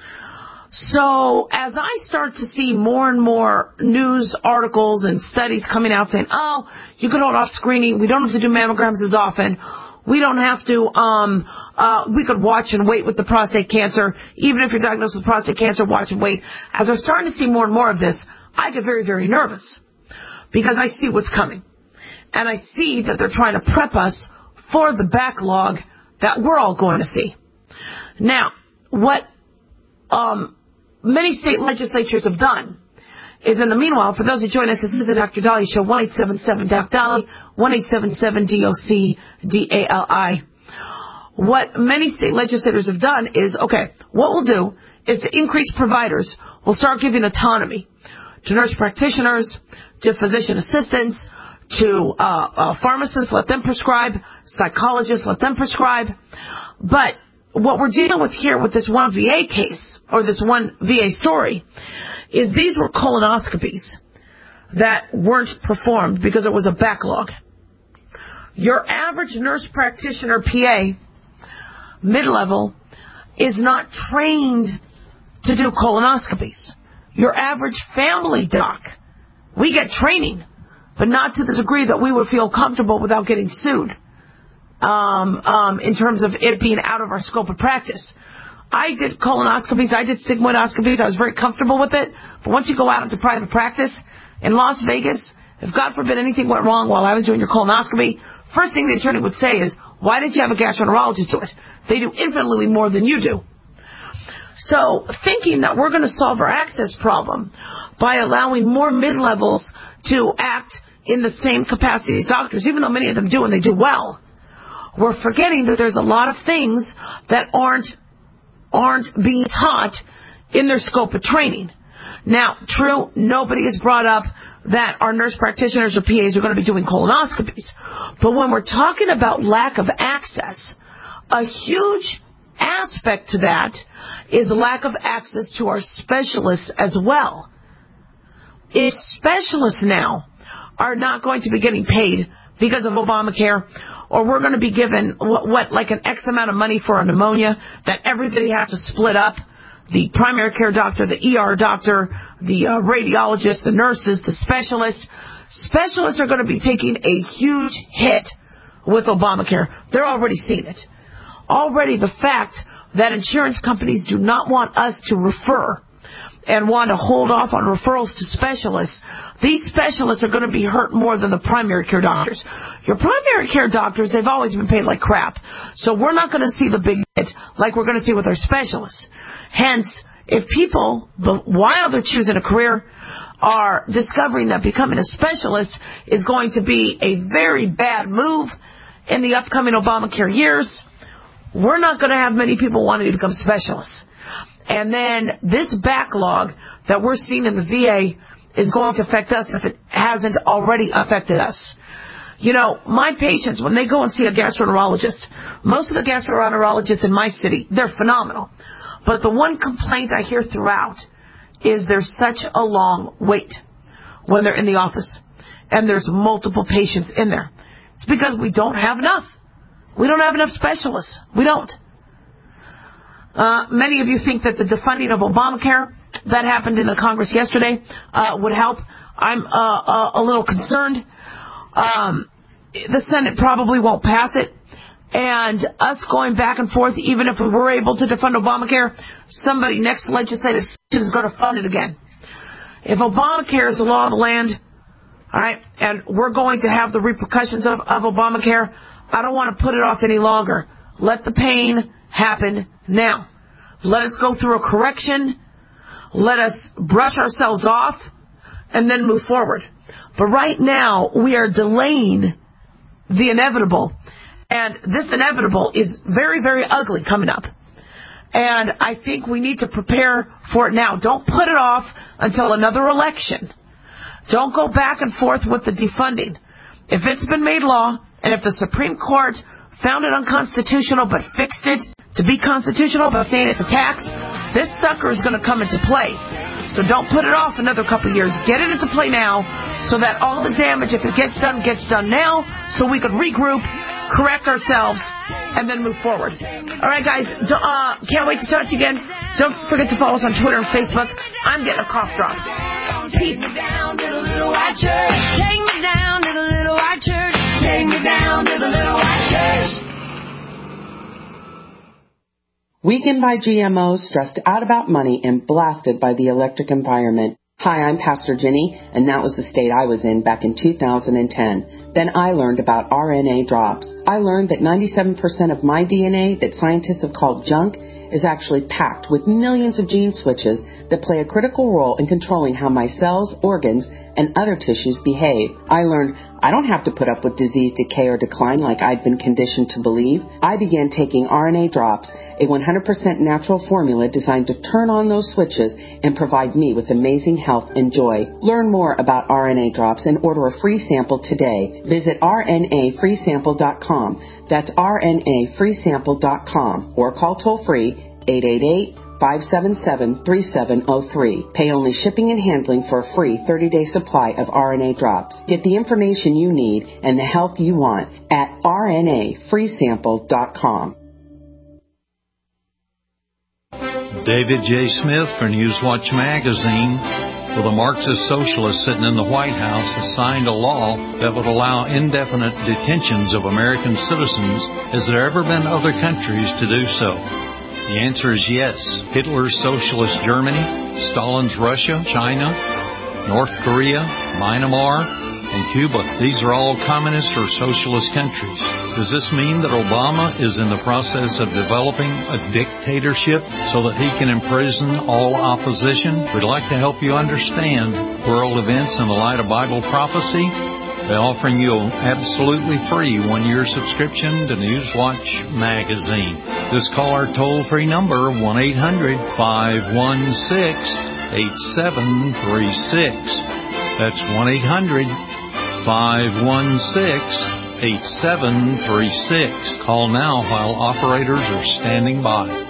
So as I start to see more and more news articles and studies coming out saying, oh, you can hold off screening, we don't have to do mammograms as often, we don't have to, um, uh, we could watch and wait with the prostate cancer, even if you're diagnosed with prostate cancer, watch and wait. As we're starting to see more and more of this, I get very, very nervous because I see what's coming. And I see that they're trying to prep us for the backlog that we're all going to see. Now, what um, many state legislatures have done is, in the meanwhile, for those who join us, this is the Doctor Dali Show, one eight seven seven D O C Dali, one eight seven seven D O C D A L I. What many state legislators have done is, okay, what we'll do is to increase providers. We'll start giving autonomy to nurse practitioners, to physician assistants, to uh, uh, pharmacists, let them prescribe, psychologists, let them prescribe. But what we're dealing with here with this one V A case, or this one V A story, is these were colonoscopies that weren't performed because it was a backlog. Your average nurse practitioner P A, mid-level, is not trained to do colonoscopies. Your average family doc, we get training, but not to the degree that we would feel comfortable without getting sued, um, um, in terms of it being out of our scope of practice. I did colonoscopies, I did sigmoidoscopies, I was very comfortable with it, but once you go out into private practice in Las Vegas, if God forbid anything went wrong while I was doing your colonoscopy, first thing the attorney would say is, why didn't you have a gastroenterologist do it? They do infinitely more than you do. So thinking that we're going to solve our access problem by allowing more mid-levels to act in the same capacity as doctors, even though many of them do and they do well, we're forgetting that there's a lot of things that aren't aren't being taught in their scope of training. Now, true, nobody has brought up that our nurse practitioners or P As are going to be doing colonoscopies. But when we're talking about lack of access, a huge aspect to that is lack of access to our specialists as well. if specialists now are not going to be getting paid because of Obamacare, or we're going to be given, what, what, like an X amount of money for a pneumonia that everybody has to split up, the primary care doctor, the E R doctor, the uh, radiologist, the nurses, the specialists. Specialists are going to be taking a huge hit with Obamacare. They're already seeing it. Already the fact that insurance companies do not want us to refer and want to hold off on referrals to specialists, these specialists are going to be hurt more than the primary care doctors. Your primary care doctors, they've always been paid like crap. So we're not going to see the big hit like we're going to see with our specialists. Hence, if people, while they're choosing a career, are discovering that becoming a specialist is going to be a very bad move in the upcoming Obamacare years, we're not going to have many people wanting to become specialists. And then this backlog that we're seeing in the V A is going to affect us if it hasn't already affected us. You know, my patients, when they go and see a gastroenterologist, most of the gastroenterologists in my city, they're phenomenal. But the one complaint I hear throughout is there's such a long wait when they're in the office. And there's multiple patients in there. It's because we don't have enough. We don't have enough specialists. We don't. Uh, many of you think that the defunding of Obamacare that happened in the Congress yesterday uh, would help. I'm uh, uh, a little concerned. Um, the Senate probably won't pass it. And us going back and forth, even if we were able to defund Obamacare, somebody next legislative session is going to fund it again. If Obamacare is the law of the land, all right, and we're going to have the repercussions of, of Obamacare, I don't want to put it off any longer. Let the pain happen now. Let us go through a correction. Let us brush ourselves off and then move forward. But right now, we are delaying the inevitable. And this inevitable is very, very ugly coming up. And I think we need to prepare for it now. Don't put it off until another election. Don't go back and forth with the defunding. If it's been made law, and if the Supreme Court found it unconstitutional but fixed it to be constitutional by saying it's a tax, this sucker is going to come into play. So don't put it off another couple of years. Get it into play now so that all the damage, if it gets done, gets done now so we can regroup, correct ourselves, and then move forward. All right, guys, uh, can't wait to talk to you again. Don't forget to follow us on Twitter and Facebook. I'm getting a cough drop. Peace. Take me down to the little white church. Take me down to the little white church. Take me down to the little white church. Weakened by G M Os, stressed out about money, and blasted by the electric environment. Hi, I'm Pastor Jenny, and that was the state I was in back in two thousand ten. Then I learned about R N A drops. I learned that ninety-seven percent of my D N A that scientists have called junk is actually packed with millions of gene switches that play a critical role in controlling how my cells, organs, and other tissues behave. I learned I don't have to put up with disease, decay, or decline like I'd been conditioned to believe. I began taking R N A drops, a one hundred percent natural formula designed to turn on those switches and provide me with amazing health and joy. Learn more about R N A drops and order a free sample today. Visit R N A free sample dot com. That's R N A free sample dot com or call toll-free eight eight eight, five seven seven, three seven zero three. Pay only shipping and handling for a free thirty-day supply of R N A drops. Get the information you need and the health you want at R N A free sample dot com. David J. Smith for Newswatch Magazine. Well, the Marxist socialists sitting in the White House has signed a law that would allow indefinite detentions of American citizens. Has there ever been other countries to do so? The answer is yes. Hitler's socialist Germany, Stalin's Russia, China, North Korea, Myanmar, and Cuba. These are all communist or socialist countries. Does this mean that Obama is in the process of developing a dictatorship so that he can imprison all opposition? We'd like to help you understand world events in the light of Bible prophecy by offering you an absolutely free one-year subscription to Newswatch Magazine. Just call our toll-free number, one eight hundred, five one six, eight seven three six. That's one eight hundred, five one six, eight seven three six. Call now while operators are standing by.